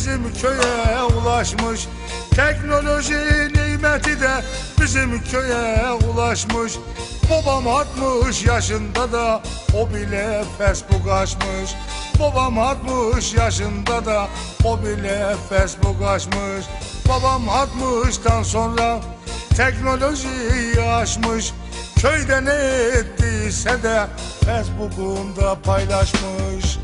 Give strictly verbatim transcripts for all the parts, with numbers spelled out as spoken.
bizim köye ulaşmış. Teknoloji nimeti de bizim köye ulaşmış. Babam altmış yaşında da o bile Facebook açmış. Babam altmış yaşında da o bile Facebook açmış. Babam altmıştan sonra teknolojiyi aşmış. Köyde ne ettiyse de Facebook'unda paylaşmış.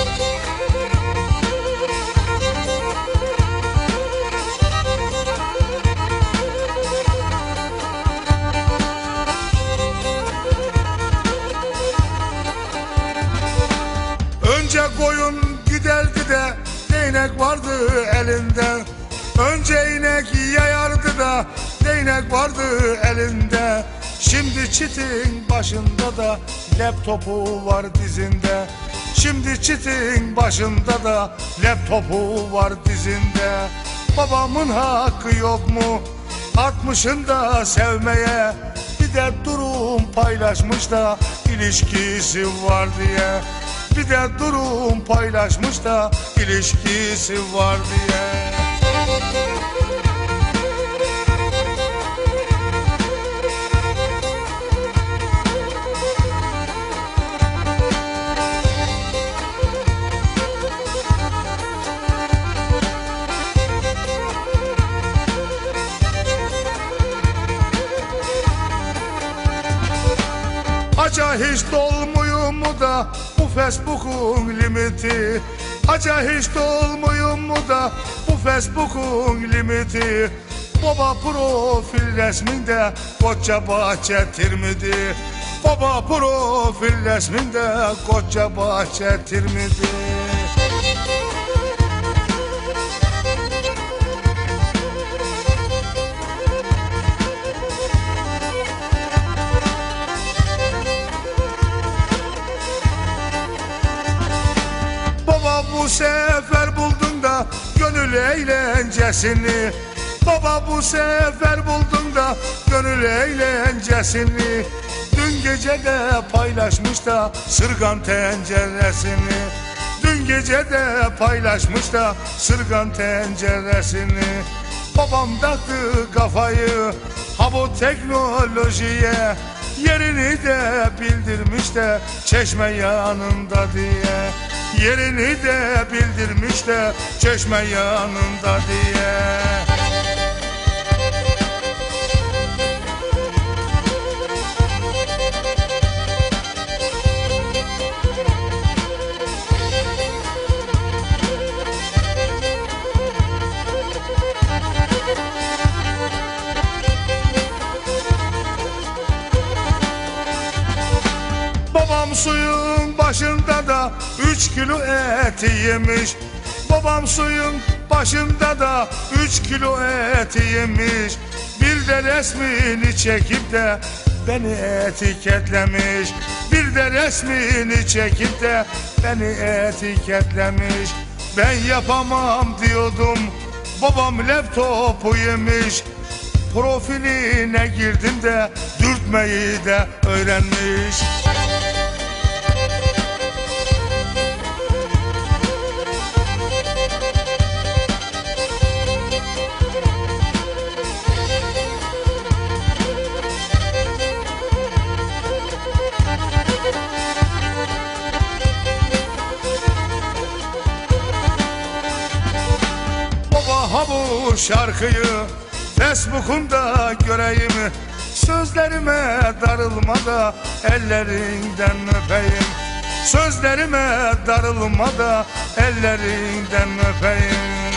Önce koyun giderdi de değnek vardı elinde. Önce inek yayardı da değnek vardı elinde. Şimdi çitin başında da laptopu var dizinde. Şimdi çitin başında da laptopu var dizinde. Babamın hakkı yok mu altmışında sevmeye? Bir de durum paylaşmış da ilişkisi var diye. Bir de durum paylaşmış da ilişkisi var diye. Aca hiç dolmuyor mu da bu Facebook'un limiti? Aca hiç dolmuyor mu da bu Facebook'un limiti? Baba profil resminde koca bahçe tirmidi. Baba profil resminde koca bahçe tirmidi. Bu sefer buldun da gönül eğlencesini. Baba bu sefer buldun da gönül eğlencesini. Dün gece de paylaşmış da sırgan tenceresini. Dün gece de paylaşmış da sırgan tenceresini. Babam taktı kafayı ha bu teknolojiye. Yerini de bildirmiş de çeşme yanında diye. Yerini de bildirmiş de çeşme yanında diye. Babam suyun başında da üç kilo eti yemiş. Babam suyun başında da üç kilo eti yemiş. Bir de resmini çekip de beni etiketlemiş. Bir de resmini çekip de beni etiketlemiş. Ben yapamam diyordum, babam laptopu yemiş. Profiline girdim de dürtmeyi de öğrenmiş. Ha bu şarkıyı Facebook'unda göreyim. Sözlerime darılma da ellerinden öpeyim. Sözlerime darılma da ellerinden öpeyim.